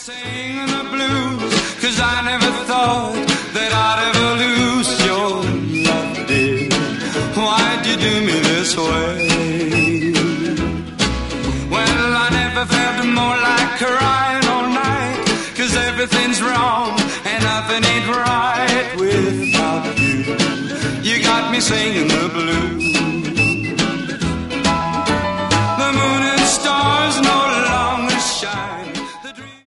Singing the blues, 'cause I never thought that I'd ever lose your love, dear. Why'd you do me this way? Well, I never felt more like crying all night, 'cause everything's wrong and nothing ain't right without you. You got me singing the blues.